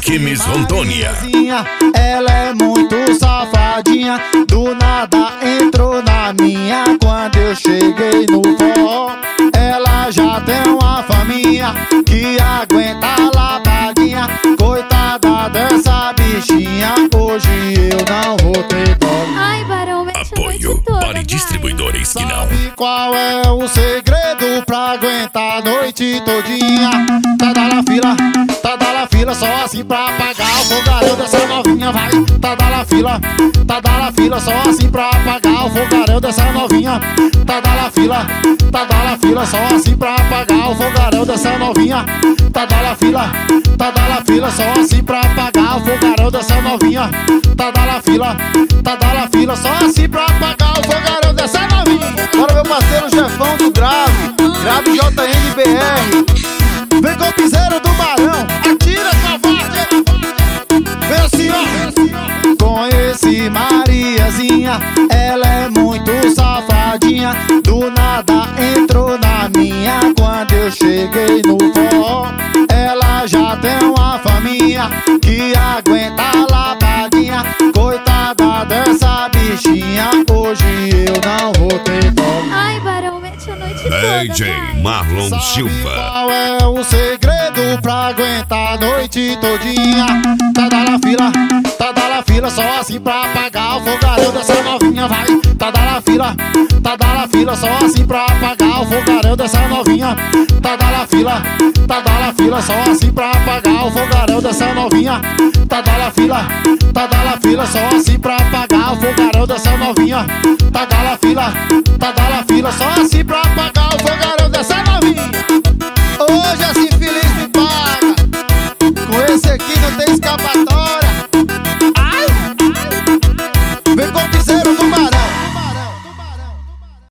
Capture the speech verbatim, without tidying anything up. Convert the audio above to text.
Rock Miss Rondônia. Ela é muito safadinha, do nada entrou na minha. Quando eu cheguei no forró, ela já tem uma faminha que aguenta a lavadinha. Coitada dessa bichinha, hoje eu não vou ter dó. Ai, Barão, mexe Apoio para distribuidores que não. Sabe qual é o segredo pra aguentar a noite todinha? Tá da la fila, tá da la fila, só assim pra apagar o fogaréu dessa novinha, vai. Tá da la fila, tá da la fila, só assim pra apagar o fogaréu dessa novinha. Tá da la fila, tá da la fila, só assim pra apagar o fogaréu dessa novinha. Tá da la fila, tá da la fila, só assim pra apagar o fogaréu dessa novinha. Tá da la fila, tá da la fila, só assim pra apagar o fogaréu dessa novinha. Bora, meu parceiro Jefão do Grave, Grave J N B R. Vem com o piseiro do Barão, atira, covarde. Vem assim, ó. Conheci Mariazinha, ela é muito safadinha, do nada entrou na minha. Quando eu cheguei no forró, ela já tem uma faminha que aguenta a lavadinha. Coitada dessa bichinha, hoje eu não vou ter dó. Ai, Barão, mete a noite toda, D J vai. Marlon Sabe Silva. qual é o segredo pra aguentar a noite todinha? Tá da la fila, tá da la fila, só assim pra apagar o fogaréu dessa novinha, vai. Tá da la fila, tá da la fila, só assim pra apagar o fogaréu dessa novinha. Tá da la fila, tá da la fila, só assim pra apagar o fogaréu dessa novinha. Tá da la fila, tá da la fila, só assim pra apagar o fogaréu dessa novinha. Tá da la fila,